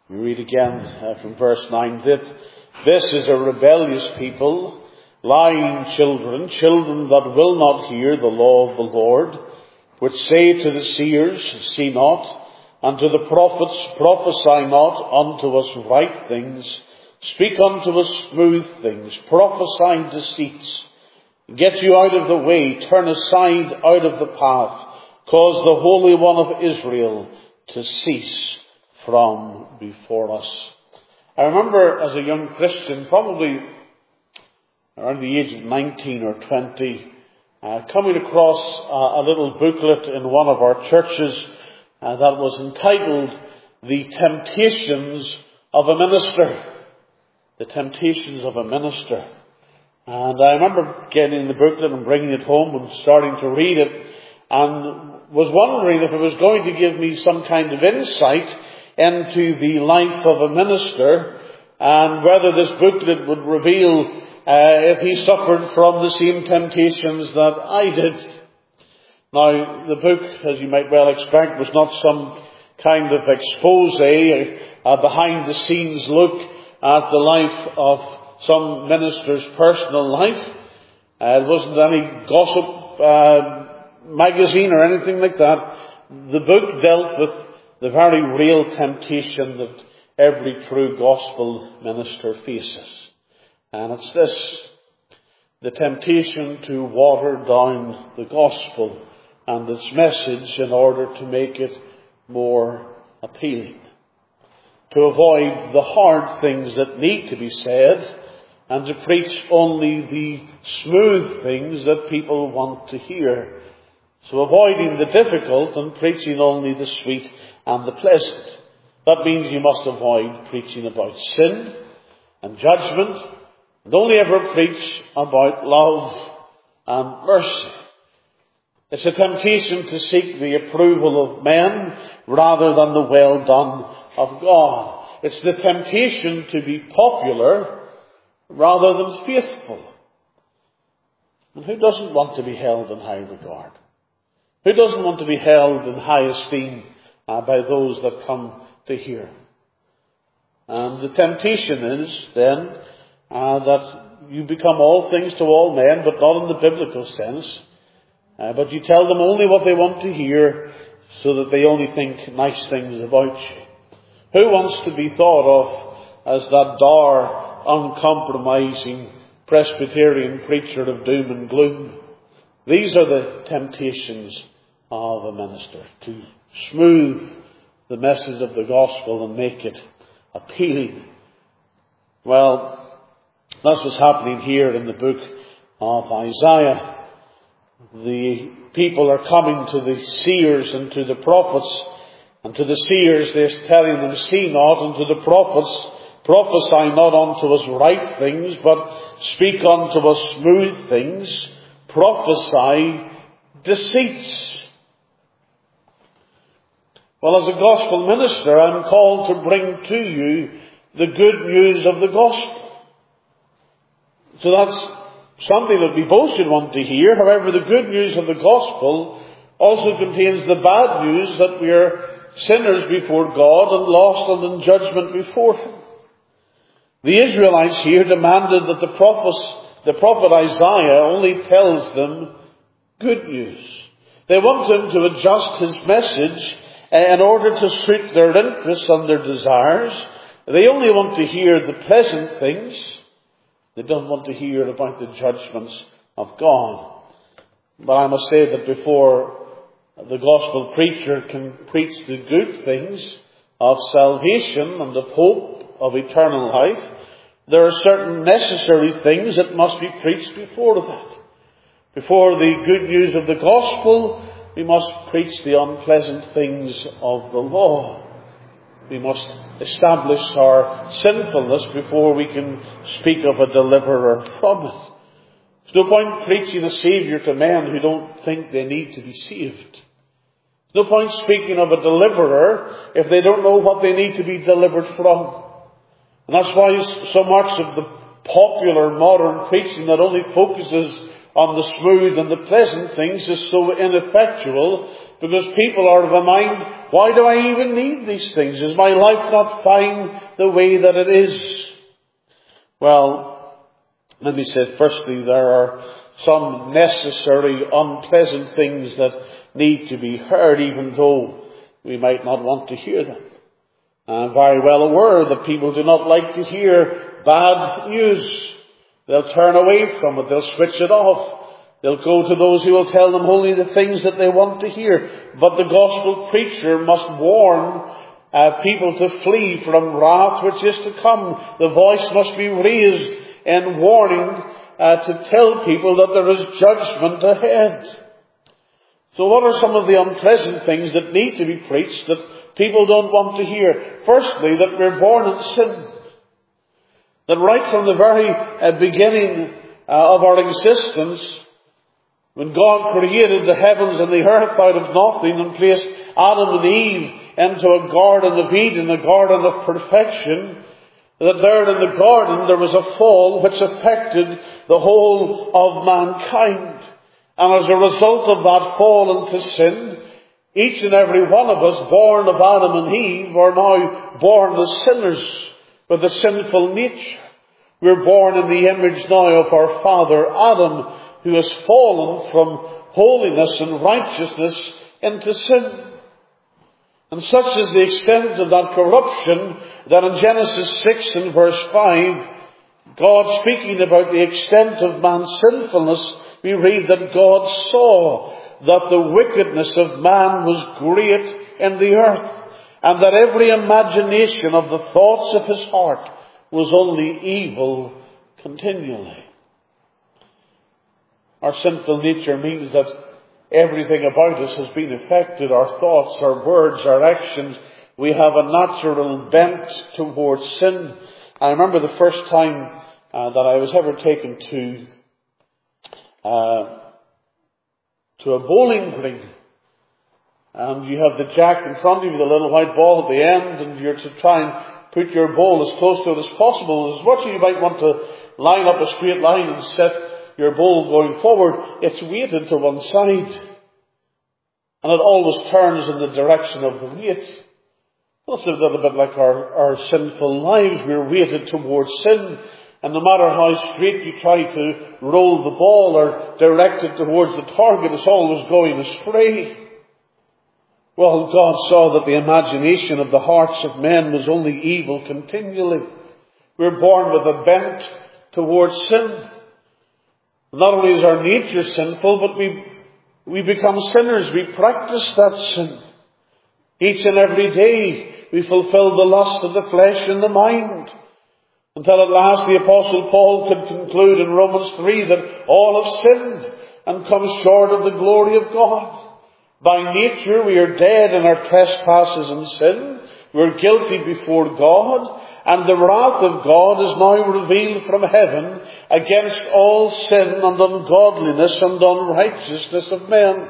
We read again from verse 9 that this is a rebellious people, lying children, children that will not hear the law of the Lord, which say to the seers, see not, and to the prophets, prophesy not unto us right things, speak unto us smooth things, prophesy deceits, get you out of the way, turn aside out of the path, cause the Holy One of Israel to cease from before us. I remember as a young Christian, probably around the age of 19 or 20, coming across a little booklet in one of our churches that was entitled The Temptations of a Minister. The Temptations of a Minister. And I remember getting the booklet and bringing it home and starting to read it, and was wondering if it was going to give me some kind of insight into the life of a minister, and whether this booklet would reveal if he suffered from the same temptations that I did. Now, the book, as you might well expect, was not some kind of expose, a behind-the-scenes look at the life of some minister's personal life. It wasn't any gossip magazine or anything like that. The book dealt with the very real temptation that every true gospel minister faces. And it's this, the temptation to water down the gospel and its message in order to make it more appealing. To avoid the hard things that need to be said and to preach only the smooth things that people want to hear. So avoiding the difficult and preaching only the sweet and the pleasant. That means you must avoid preaching about sin and judgment, and only ever preach about love and mercy. It's a temptation to seek the approval of men rather than the well done of God. It's the temptation to be popular rather than faithful. And who doesn't want to be held in high regard? Who doesn't want to be held in high esteem by those that come to hear? And the temptation is then that you become all things to all men, but not in the biblical sense. But you tell them only what they want to hear so that they only think nice things about you. Who wants to be thought of as that dour, uncompromising Presbyterian preacher of doom and gloom? These are the temptations of a minister, to smooth the message of the gospel and make it appealing. Well, that's what's happening here in the book of Isaiah. The people are coming to the seers and to the prophets, and to the seers they're telling them, see not, and to the prophets, prophesy not unto us right things, but speak unto us smooth things, prophesy deceits. Well, as a gospel minister, I'm called to bring to you the good news of the gospel. So that's something that we both should want to hear. However, the good news of the gospel also contains the bad news that we are sinners before God and lost and in judgment before Him. The Israelites here demanded that the prophet Isaiah only tells them good news. They want him to adjust his message in order to suit their interests and their desires. They only want to hear the pleasant things. They don't want to hear about the judgments of God. But I must say that before the gospel preacher can preach the good things of salvation and of hope of eternal life, there are certain necessary things that must be preached before that. Before the good news of the gospel, we must preach the unpleasant things of the law. We must establish our sinfulness before we can speak of a deliverer from it. There's no point preaching a Saviour to men who don't think they need to be saved. There's no point speaking of a deliverer if they don't know what they need to be delivered from. And that's why so much of the popular modern preaching that only focuses on the smooth and the pleasant things is so ineffectual, because people are of a mind, why do I even need these things? Is my life not fine the way that it is? Well, let me say, firstly, there are some necessary unpleasant things that need to be heard, even though we might not want to hear them. I'm very well aware that people do not like to hear bad news. They'll turn away from it. They'll switch it off. They'll go to those who will tell them only the things that they want to hear. But the gospel preacher must warn people to flee from wrath which is to come. The voice must be raised in warning to tell people that there is judgment ahead. So what are some of the unpleasant things that need to be preached that people don't want to hear? Firstly, that we're born in sin. That right from the very beginning of our existence, when God created the heavens and the earth out of nothing and placed Adam and Eve into a garden of Eden, a garden of perfection, that there in the garden there was a fall which affected the whole of mankind. And as a result of that fall into sin, each and every one of us born of Adam and Eve are now born as sinners with a sinful nature. We're born in the image now of our father Adam, who has fallen from holiness and righteousness into sin. And such is the extent of that corruption that in Genesis 6 and verse 5, God speaking about the extent of man's sinfulness, we read that God saw that the wickedness of man was great in the earth, and that every imagination of the thoughts of his heart was only evil continually. Our sinful nature means that everything about us has been affected. Our thoughts, our words, our actions. We have a natural bent towards sin. I remember the first time that I was ever taken to a bowling green. And you have the jack in front of you, the little white ball at the end, and you're to try and put your bowl as close to it as possible. As much as you might want to line up a straight line and set your bowl going forward, it's weighted to one side. And it always turns in the direction of the weight. Well, it's a little bit like our sinful lives. We're weighted towards sin. And no matter how straight you try to roll the ball or direct it towards the target, it's always going astray. Well, God saw that the imagination of the hearts of men was only evil continually. We're born with a bent towards sin. Not only is our nature sinful, but we become sinners. We practice that sin. Each and every day we fulfill the lust of the flesh and the mind. Until at last the Apostle Paul could conclude in Romans 3 that all have sinned and come short of the glory of God. By nature we are dead in our trespasses and sin. We're guilty before God. And the wrath of God is now revealed from heaven against all sin and ungodliness and unrighteousness of men.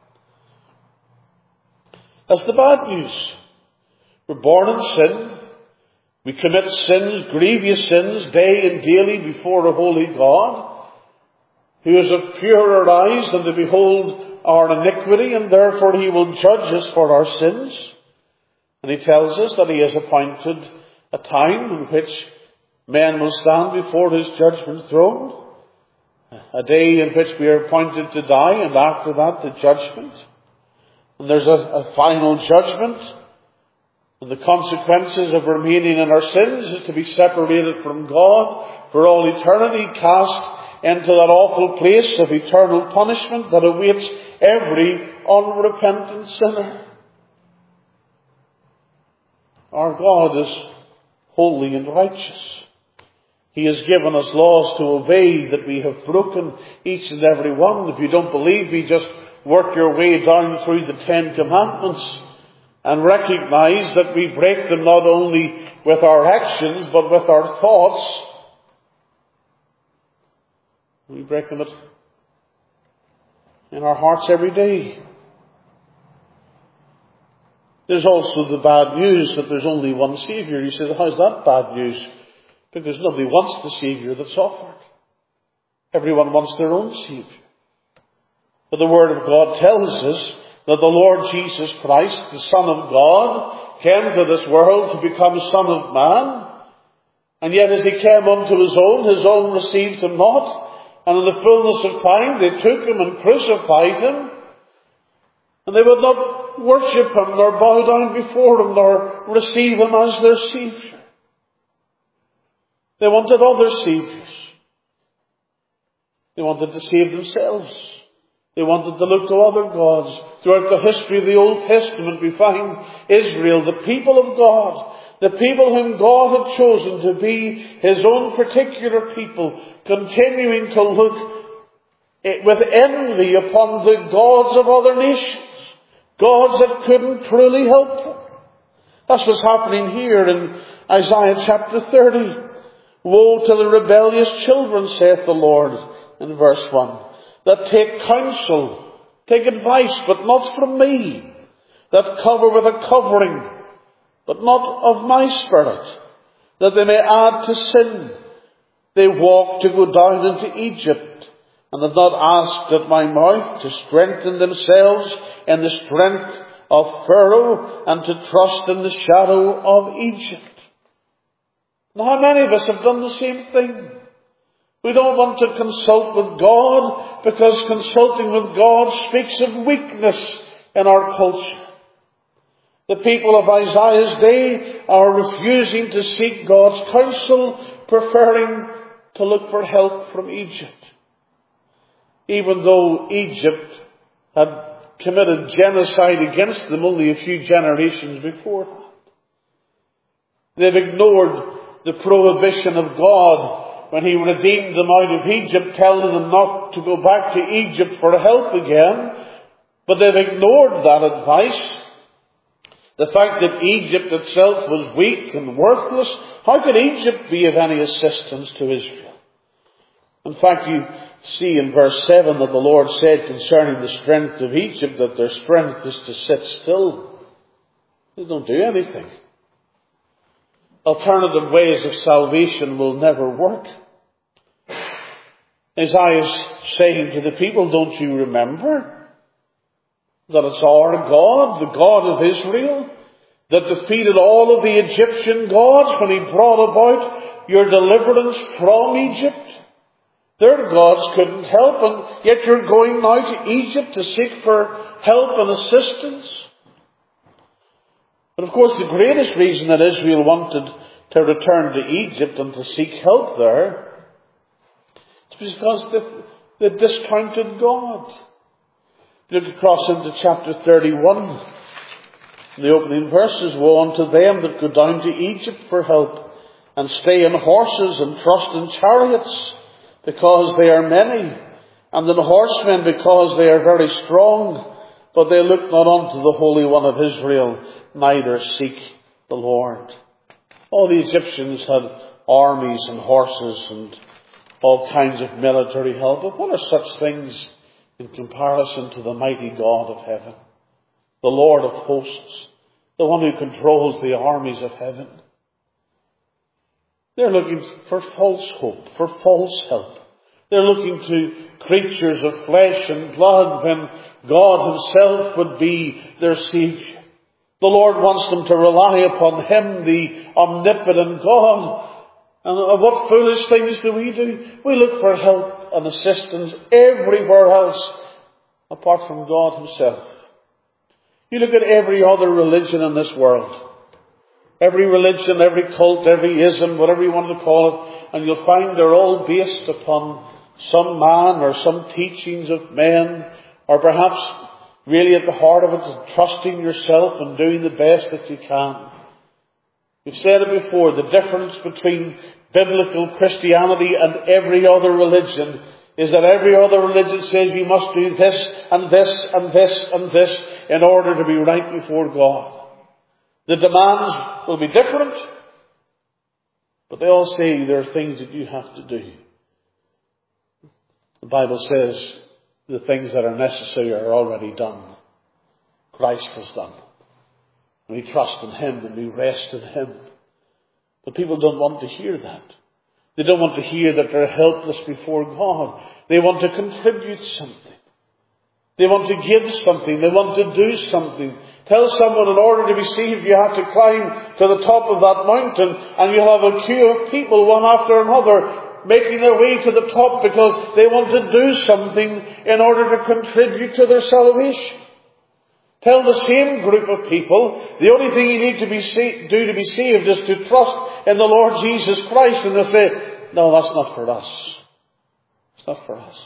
That's the bad news. We're born in sin. We commit sins, grievous sins, day and daily before a holy God, who is of purer eyes than to behold our iniquity, and therefore he will judge us for our sins. And he tells us that he has appointed a time in which men will stand before his judgment throne, a day in which we are appointed to die, and after that the judgment. And there's a final judgment. And the consequences of remaining in our sins is to be separated from God for all eternity, cast into that awful place of eternal punishment that awaits every unrepentant sinner. Our God is holy and righteous. He has given us laws to obey that we have broken, each and every one. If you don't believe me, just work your way down through the 10 Commandments and recognize that we break them not only with our actions, but with our thoughts. We break them in our hearts every day. There's also the bad news that there's only one Saviour. You say, how's that bad news? Because nobody wants the Saviour that's offered. Everyone wants their own Saviour. But the Word of God tells us that the Lord Jesus Christ, the Son of God, came to this world to become Son of Man. And yet as he came unto his own received him not. And in the fullness of time they took him and crucified him. And they would not worship him, nor bow down before him, nor receive him as their Saviour. They wanted other saviours. They wanted to save themselves. They wanted to look to other gods. Throughout the history of the Old Testament we find Israel, the people of God, the people whom God had chosen to be His own particular people, continuing to look with envy upon the gods of other nations. Gods that couldn't truly help them. That's what's happening here in Isaiah chapter 30. Woe to the rebellious children, saith the Lord, in verse 1, that take counsel, take advice, but not from me, that cover with a covering, but not of my Spirit, that they may add to sin. They walk to go down into Egypt, and have not asked at my mouth to strengthen themselves in the strength of Pharaoh, and to trust in the shadow of Egypt. Now, how many of us have done the same thing? We don't want to consult with God, because consulting with God speaks of weakness in our culture. The people of Isaiah's day are refusing to seek God's counsel, preferring to look for help from Egypt. Even though Egypt had committed genocide against them only a few generations before. They've ignored the prohibition of God when He redeemed them out of Egypt, telling them not to go back to Egypt for help again. But they've ignored that advice. The fact that Egypt itself was weak and worthless. How could Egypt be of any assistance to Israel? In fact, you see in verse 7 that the Lord said concerning the strength of Egypt that their strength is to sit still. They don't do anything. Alternative ways of salvation will never work. Isaiah is saying to the people, don't you remember that it's our God, the God of Israel, that defeated all of the Egyptian gods when He brought about your deliverance from Egypt? Their gods couldn't help, and yet you're going now to Egypt to seek for help and assistance. But of course the greatest reason that Israel wanted to return to Egypt and to seek help there is because they discounted God. Look across into chapter 31. In the opening verses, woe unto them that go down to Egypt for help, and stay in horses and trust in chariots, because they are many, and in horsemen, because they are very strong, but they look not unto the Holy One of Israel, neither seek the Lord. All the Egyptians had armies and horses and all kinds of military help, but what are such things in comparison to the mighty God of heaven, the Lord of hosts, the one who controls the armies of heaven? They're looking for false hope, for false help. They're looking to creatures of flesh and blood when God Himself would be their Saviour. The Lord wants them to rely upon Him, the omnipotent God. And what foolish things do? We look for help and assistance everywhere else apart from God Himself. You look at every other religion in this world. Every religion, every cult, every ism, whatever you want to call it, and you'll find they're all based upon some man or some teachings of men, or perhaps really at the heart of it is trusting yourself and doing the best that you can. We've said it before, the difference between biblical Christianity and every other religion is that every other religion says you must do this and this and this and this in order to be right before God. The demands will be different, but they all say there are things that you have to do. The Bible says the things that are necessary are already done. Christ has done. And we trust in Him and we rest in Him. But people don't want to hear that. They don't want to hear that they're helpless before God. They want to contribute something. They want to give something. They want to do something. Tell someone in order to be saved you have to climb to the top of that mountain, and you'll have a queue of people one after another making their way to the top because they want to do something in order to contribute to their salvation. Tell the same group of people the only thing you need to do to be saved is to trust in the Lord Jesus Christ, and they'll say, no, that's not for us. It's not for us.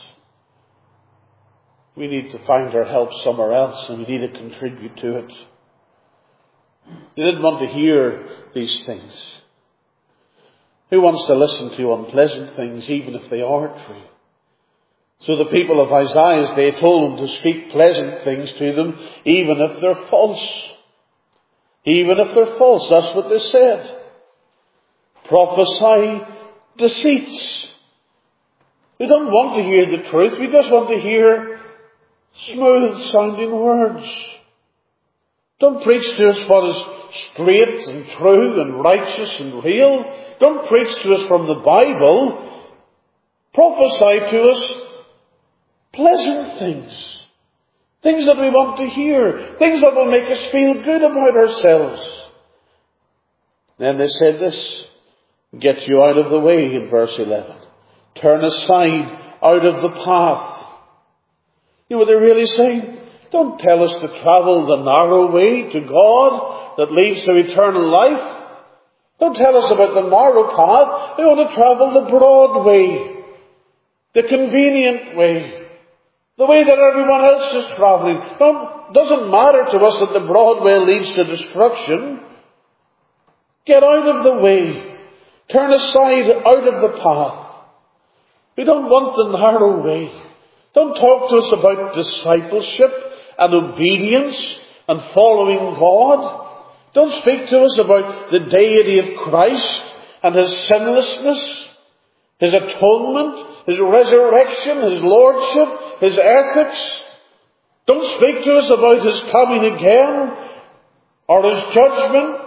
We need to find our help somewhere else, and we need to contribute to it. They didn't want to hear these things. Who wants to listen to unpleasant things, even if they are true? So the people of Isaiah's day told them to speak pleasant things to them, even if they're false. Even if they're false, that's what they said. Prophesy deceits. We don't want to hear the truth. We just want to hear smooth sounding words. Don't preach to us what is straight and true and righteous and real. Don't preach to us from the Bible. Prophesy to us pleasant things. Things that we want to hear. Things that will make us feel good about ourselves. Then they said this, get you out of the way in verse 11. Turn aside out of the path. You know what they're really saying? Don't tell us to travel the narrow way to God that leads to eternal life. Don't tell us about the narrow path. We want to travel the broad way, the convenient way, the way that everyone else is traveling. Doesn't matter to us that the broad way leads to destruction. Get out of the way. Turn aside out of the path. We don't want the narrow way. Don't talk to us about discipleship and obedience and following God. Don't speak to us about the deity of Christ and His sinlessness, His atonement, His resurrection, His lordship, His ethics. Don't speak to us about His coming again or His judgment.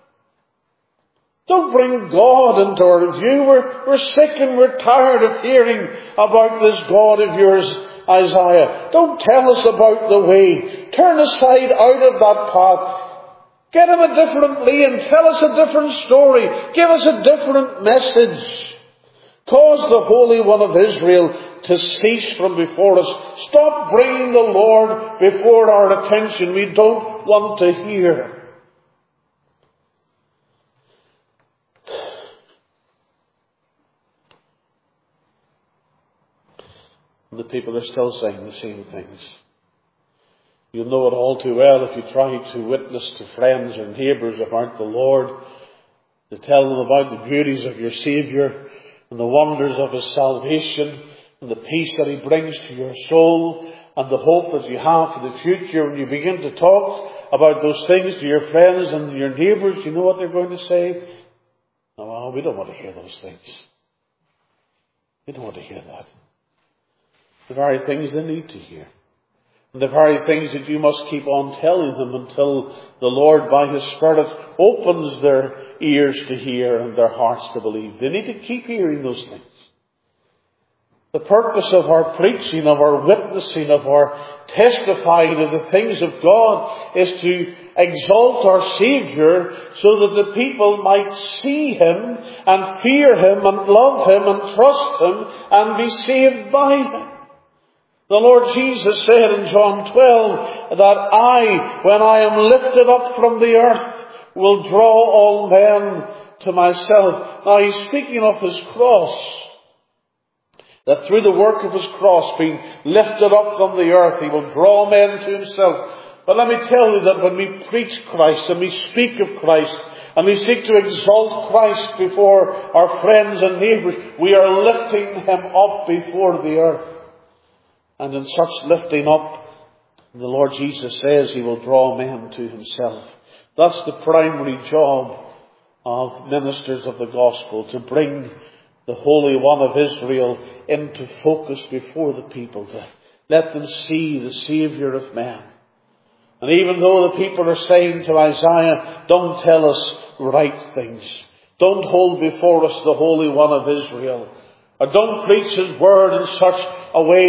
Don't bring God into our view. We're sick and we're tired of hearing about this God of yours, Isaiah. Don't tell us about the way. Turn aside out of that path. Get in a different lane. Tell us a different story. Give us a different message. Cause the Holy One of Israel to cease from before us. Stop bringing the Lord before our attention. We don't want to hear. And the people are still saying the same things. You'll know it all too well if you try to witness to friends or neighbours about the Lord, to tell them about the beauties of your Saviour and the wonders of His salvation and the peace that He brings to your soul and the hope that you have for the future. When you begin to talk about those things to your friends and your neighbours, you know what they're going to say? No, we don't want to hear those things. We don't want to hear that. The very things they need to hear. And the very things that you must keep on telling them until the Lord by His Spirit opens their ears to hear and their hearts to believe. They need to keep hearing those things. The purpose of our preaching, of our witnessing, of our testifying of the things of God is to exalt our Saviour so that the people might see Him and fear Him and love Him and trust Him and be saved by Him. The Lord Jesus said in John 12 that I, when I am lifted up from the earth, will draw all men to myself. Now He's speaking of His cross. That through the work of His cross being lifted up from the earth, He will draw men to Himself. But let me tell you that when we preach Christ and we speak of Christ and we seek to exalt Christ before our friends and neighbours, we are lifting Him up before the earth. And in such lifting up, the Lord Jesus says He will draw men to Himself. That's the primary job of ministers of the gospel, to bring the Holy One of Israel into focus before the people, to let them see the Saviour of men. And even though the people are saying to Isaiah, don't tell us right things, don't hold before us the Holy One of Israel, or don't preach His word in such a way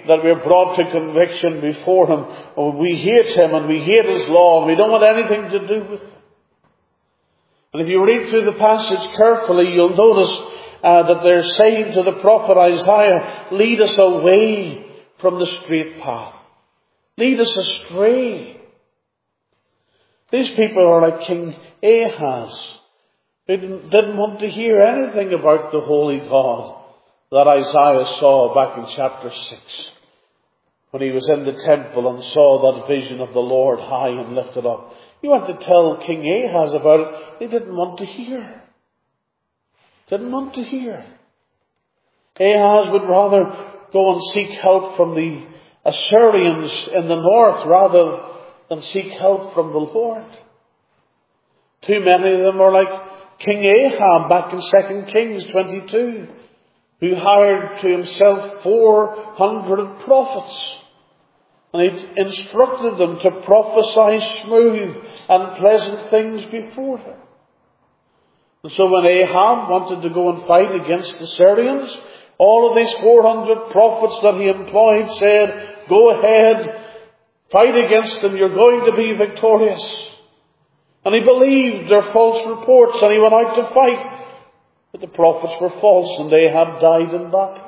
that we're brought to conviction before him. Oh, we hate him and we hate his law and we don't want anything to do with him. And if you read through the passage carefully, you'll notice that they're saying to the prophet Isaiah, lead us away from the straight path. Lead us astray. These people are like King Ahaz. They didn't want to hear anything about the holy God that Isaiah saw back in chapter 6. When he was in the temple and saw that vision of the Lord high and lifted up. You want to tell King Ahaz about it. They didn't want to hear. Didn't want to hear. Ahaz would rather go and seek help from the Assyrians in the north rather than seek help from the Lord. Too many of them are like King Ahab back in 2 Kings 22, who hired to himself 400 prophets. And he instructed them to prophesy smooth and pleasant things before him. And so when Ahab wanted to go and fight against the Syrians, all of these 400 prophets that he employed said, go ahead, fight against them, you're going to be victorious. And he believed their false reports and he went out to fight. But the prophets were false and Ahab died in battle.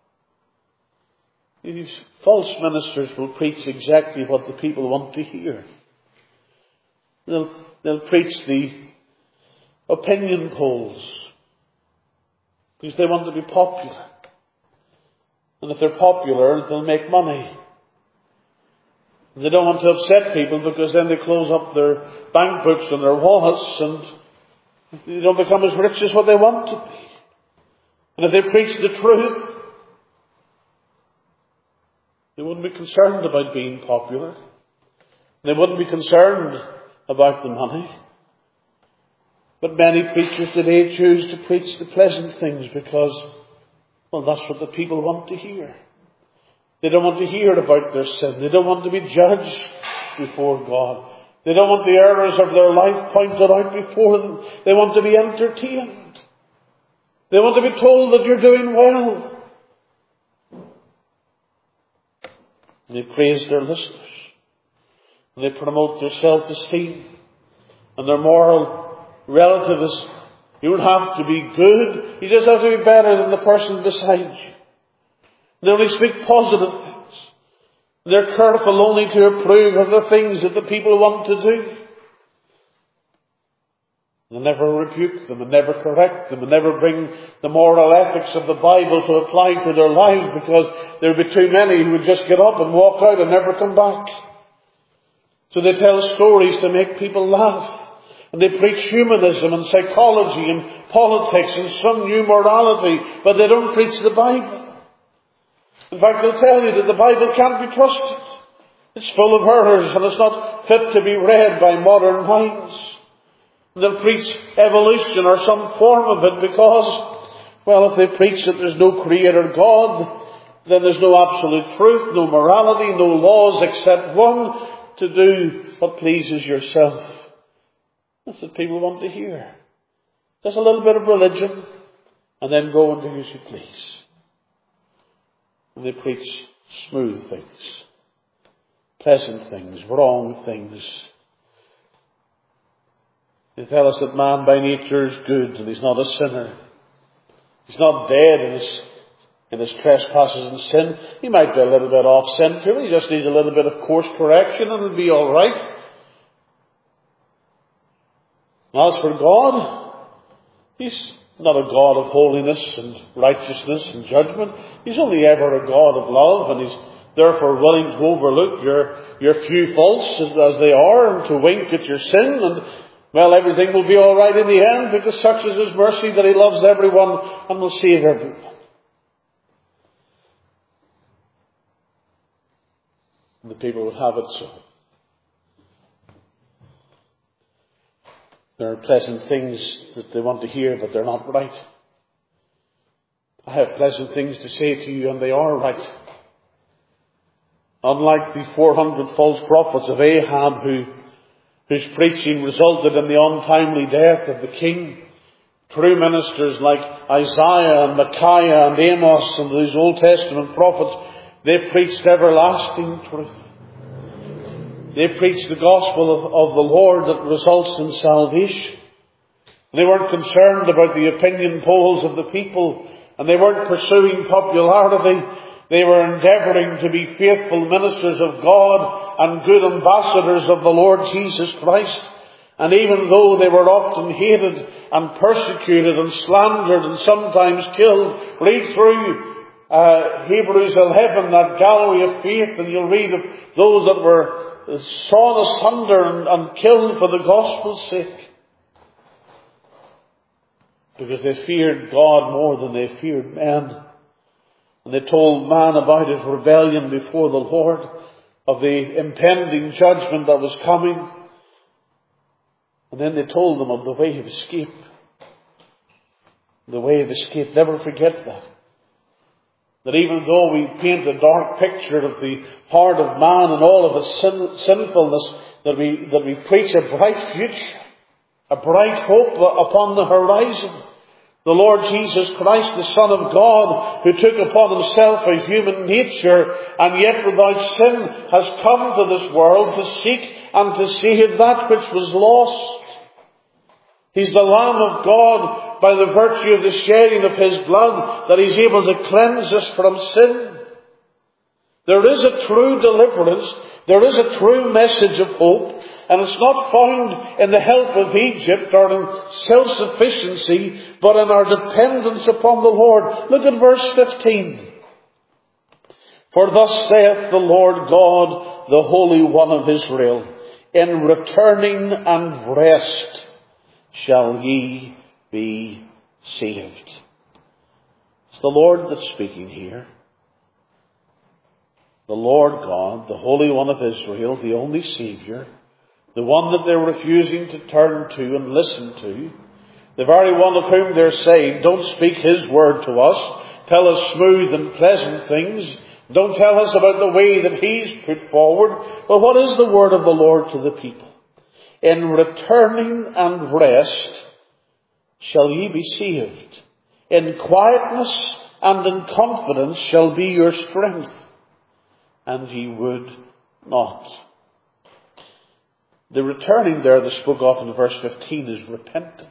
These false ministers will preach exactly what the people want to hear. They'll preach the opinion polls because they want to be popular. And if they're popular, they'll make money. And they don't want to upset people because then they close up their bank books and their wallets and they don't become as rich as what they want to be. And if they preach the truth, they wouldn't be concerned about being popular. They wouldn't be concerned about the money. But many preachers today choose to preach the pleasant things because, well, that's what the people want to hear. They don't want to hear about their sin. They don't want to be judged before God. They don't want the errors of their life pointed out before them. They want to be entertained. They want to be told that you're doing well. And they praise their listeners. And they promote their self-esteem and their moral relativism. You don't have to be good. You just have to be better than the person beside you. They only speak positive things. They're careful only to approve of the things that the people want to do. They never rebuke them and never correct them and never bring the moral ethics of the Bible to apply to their lives because there would be too many who would just get up and walk out and never come back. So they tell stories to make people laugh. And they preach humanism and psychology and politics and some new morality, but they don't preach the Bible. In fact, they'll tell you that the Bible can't be trusted. It's full of errors and it's not fit to be read by modern minds. And they'll preach evolution or some form of it because, well, if they preach that there's no creator God, then there's no absolute truth, no morality, no laws except one, to do what pleases yourself. That's what people want to hear. Just a little bit of religion and then go and do as you please. And they preach smooth things, pleasant things, wrong things. They tell us that man by nature is good and he's not a sinner. He's not dead in his trespasses and sin. He might be a little bit off center. He just needs a little bit of course correction and it'll be all right. As for God, He's not a God of holiness and righteousness and judgment. He's only ever a God of love, and He's therefore willing to overlook your few faults as they are and to wink at your sin, and well, everything will be all right in the end because such is His mercy that He loves everyone and will save everyone. And the people would have it so. There are pleasant things that they want to hear, but they're not right. I have pleasant things to say to you, and they are right. Unlike the 400 false prophets of Ahab, whose preaching resulted in the untimely death of the king, true ministers like Isaiah and Micaiah and Amos and these Old Testament prophets, They preached everlasting truth. They preached the gospel of the Lord that results in salvation. They weren't concerned about the opinion polls of the people, and they weren't pursuing popularity. They were endeavouring to be faithful ministers of God and good ambassadors of the Lord Jesus Christ. And even though they were often hated and persecuted and slandered and sometimes killed, read through Hebrews 11, that gallery of faith, and you'll read of those that were sawn asunder and killed for the gospel's sake. Because they feared God more than they feared men. And they told man about his rebellion before the Lord, of the impending judgment that was coming. And then they told them of the way of escape. The way of escape. Never forget that. That even though we paint a dark picture of the heart of man and all of its sinfulness, that we preach a bright future, a bright hope upon the horizon. The Lord Jesus Christ, the Son of God, who took upon himself a human nature and yet without sin has come to this world to seek and to save that which was lost. He's the Lamb of God by the virtue of the shedding of his blood, that he's able to cleanse us from sin. There is a true deliverance. There is a true message of hope. And it's not found in the help of Egypt or in self-sufficiency, but in our dependence upon the Lord. Look at verse 15. For thus saith the Lord God, the Holy One of Israel, in returning and rest shall ye be saved. It's the Lord that's speaking here. The Lord God, the Holy One of Israel, the only Saviour, the one that they're refusing to turn to and listen to, the very one of whom they're saying, don't speak his word to us, tell us smooth and pleasant things, don't tell us about the way that he's put forward. But what is the word of the Lord to the people? In returning and rest shall ye be saved. In quietness and in confidence shall be your strength, and ye would not. The returning there that spoke of in verse 15 is repentance.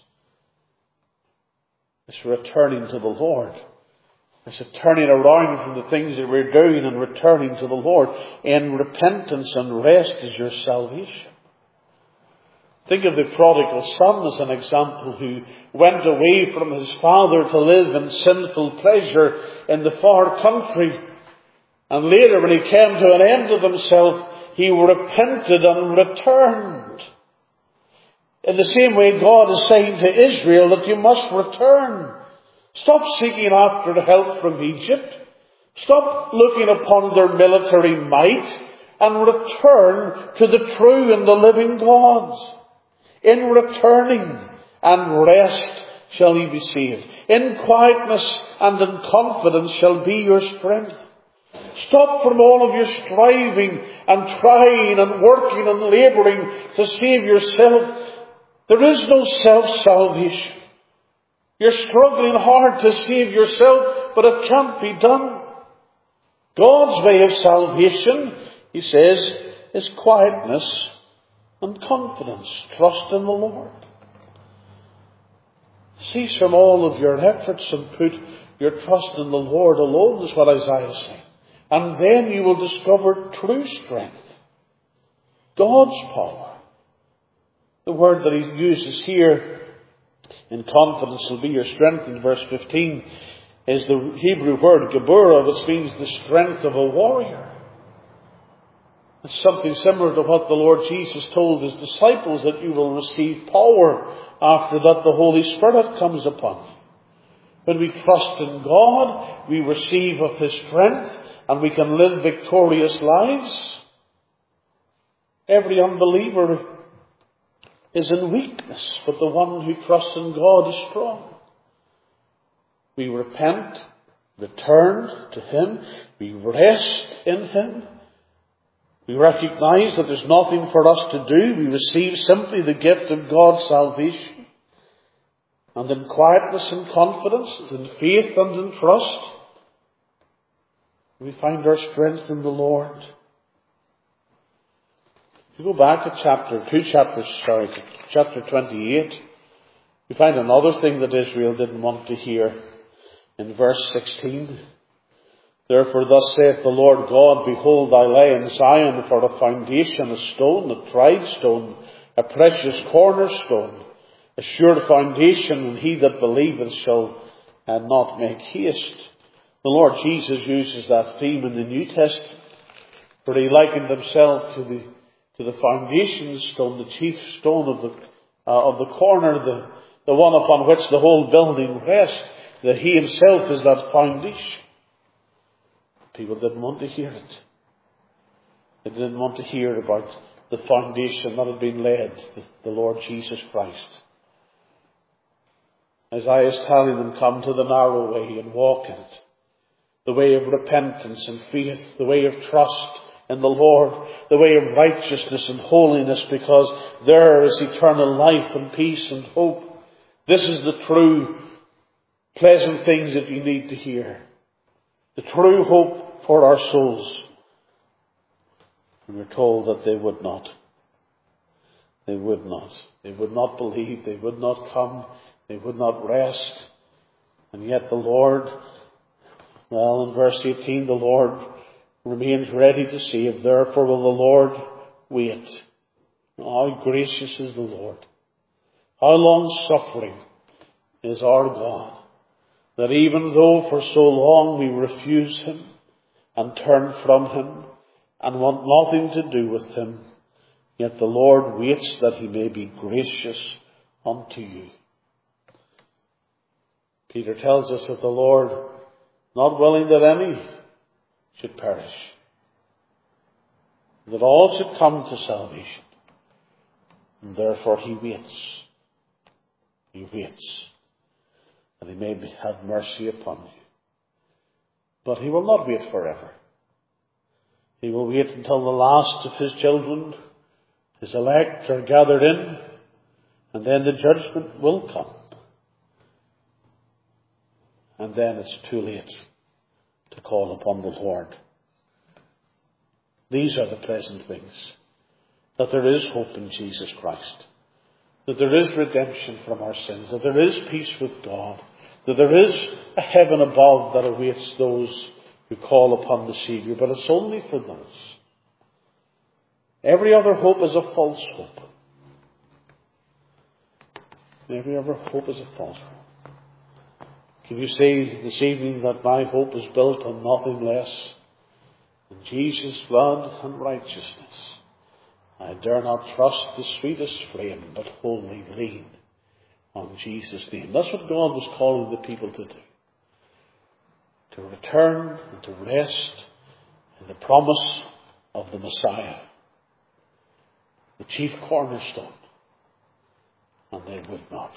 It's returning to the Lord. It's a turning around from the things that we're doing and returning to the Lord. In repentance and rest is your salvation. Think of the prodigal son as an example, who went away from his father to live in sinful pleasure in the far country. And later, when he came to an end of himself, he repented and returned. In the same way, God is saying to Israel that you must return. Stop seeking after the help from Egypt. Stop looking upon their military might and return to the true and the living God. In returning and rest shall ye be saved. In quietness and in confidence shall be your strength. Stop from all of your striving and trying and working and labouring to save yourself. There is no self-salvation. You're struggling hard to save yourself, but it can't be done. God's way of salvation, he says, is quietness and confidence. Trust in the Lord. Cease from all of your efforts and put your trust in the Lord alone, is what Isaiah said. And then you will discover true strength. God's power. The word that he uses here, in confidence will be your strength, in verse 15, is the Hebrew word Geburah, which means the strength of a warrior. It's something similar to what the Lord Jesus told his disciples, that you will receive power after that the Holy Spirit comes upon you. When we trust in God, we receive of his strength, and we can live victorious lives. Every unbeliever is in weakness, but the one who trusts in God is strong. We repent, return to him, we rest in him. We recognize that there's nothing for us to do. We receive simply the gift of God's salvation. And in quietness and confidence, in faith and in trust, We find our strength in the Lord. If you go back to chapter 28, we find another thing that Israel didn't want to hear in verse 16. Therefore thus saith the Lord God, behold, I lay in Zion for a foundation, a stone, a tried stone, a precious cornerstone, a sure foundation, and he that believeth shall not make haste. The Lord Jesus uses that theme in the New Testament, where he likened himself to the foundation stone, the chief stone of the corner, the one upon which the whole building rests, that he himself is that foundation. People didn't want to hear it. They didn't want to hear about the foundation that had been laid, the Lord Jesus Christ. Isaiah is telling them, come to the narrow way and walk in it. The way of repentance and faith, the way of trust in the Lord, the way of righteousness and holiness, because there is eternal life and peace and hope. This is the true pleasant things that you need to hear. The true hope for our souls. And we're told that they would not. They would not. They would not believe. They would not come. They would not rest. And yet the Lord, well, in verse 18, the Lord remains ready to save. Therefore will the Lord wait. How gracious is the Lord. How long-suffering is our God, that even though for so long we refuse him and turn from him and want nothing to do with him, yet the Lord waits that he may be gracious unto you. Peter tells us that the Lord, not willing that any should perish, that all should come to salvation, and therefore he waits. He waits that he may have mercy upon you. But he will not wait forever. He will wait until the last of his children, his elect, are gathered in, and then the judgment will come. And then it's too late to call upon the Lord. These are the pleasant things. That there is hope in Jesus Christ. That there is redemption from our sins. That there is peace with God. That there is a heaven above that awaits those who call upon the Saviour. But it's only for those. Every other hope is a false hope. Every other hope is a false hope. Can you say this evening that my hope is built on nothing less than Jesus' blood and righteousness? I dare not trust the sweetest flame, but wholly lean on Jesus' name. That's what God was calling the people to do. To return and to rest in the promise of the Messiah, the chief cornerstone. And they would not.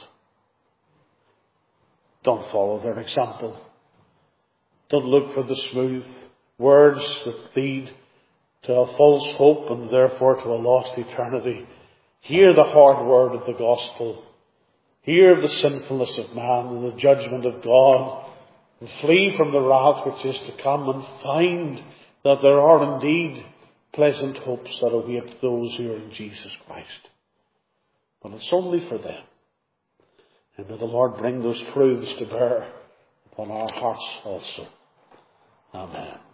Don't follow their example. Don't look for the smooth words that lead to a false hope and therefore to a lost eternity. Hear the hard word of the gospel. Hear the sinfulness of man and the judgment of God, and flee from the wrath which is to come, and find that there are indeed pleasant hopes that await those who are in Jesus Christ. But it's only for them. And may the Lord bring those truths to bear upon our hearts also. Amen.